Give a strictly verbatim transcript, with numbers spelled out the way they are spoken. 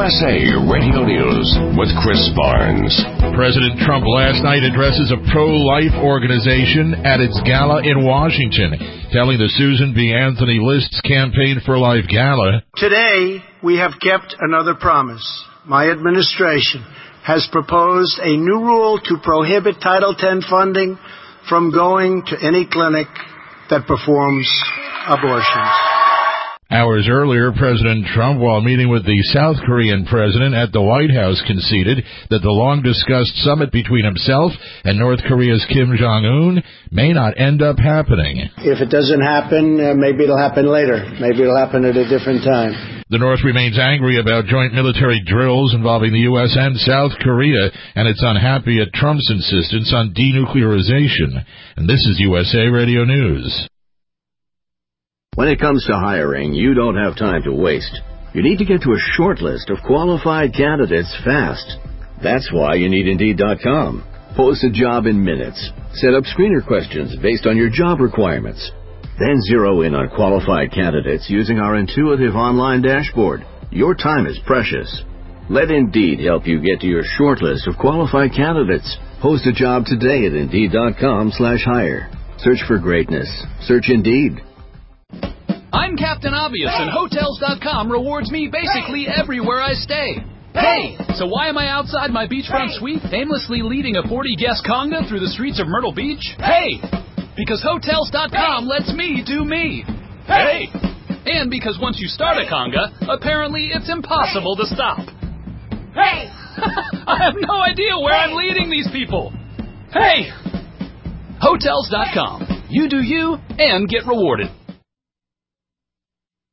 S A Radio News with Chris Barnes. President Trump last night addresses a pro-life organization at its gala in Washington, telling the Susan B. Anthony List's Campaign for Life gala. Today, we have kept another promise. My administration has proposed a new rule to prohibit Title ten funding from going to any clinic that performs abortions. Hours earlier, President Trump, while meeting with the South Korean president at the White House, conceded that the long-discussed summit between himself and North Korea's Kim Jong-un may not end up happening. If it doesn't happen, uh, maybe it'll happen later. Maybe it'll happen at a different time. The North remains angry about joint military drills involving the U S and South Korea, and it's unhappy at Trump's insistence on denuclearization. And this is U S A Radio News. When it comes to hiring, you don't have time to waste. You need to get to a short list of qualified candidates fast. That's why you need Indeed dot com. Post a job in minutes. Set up screener questions based on your job requirements. Then zero in on qualified candidates using our intuitive online dashboard. Your time is precious. Let Indeed help you get to your short list of qualified candidates. Post a job today at Indeed dot com slash hire. Search for greatness. Search Indeed. I'm Captain Obvious, and Hotels dot com rewards me basically everywhere I stay. Hey! So why am I outside my beachfront suite aimlessly leading a forty-guest conga through the streets of Myrtle Beach? Hey! Because Hotels dot com lets me do me. Hey! And because once you start a conga, apparently it's impossible to stop. Hey! I have no idea where I'm leading these people. Hey! Hotels dot com. You do you and get rewarded.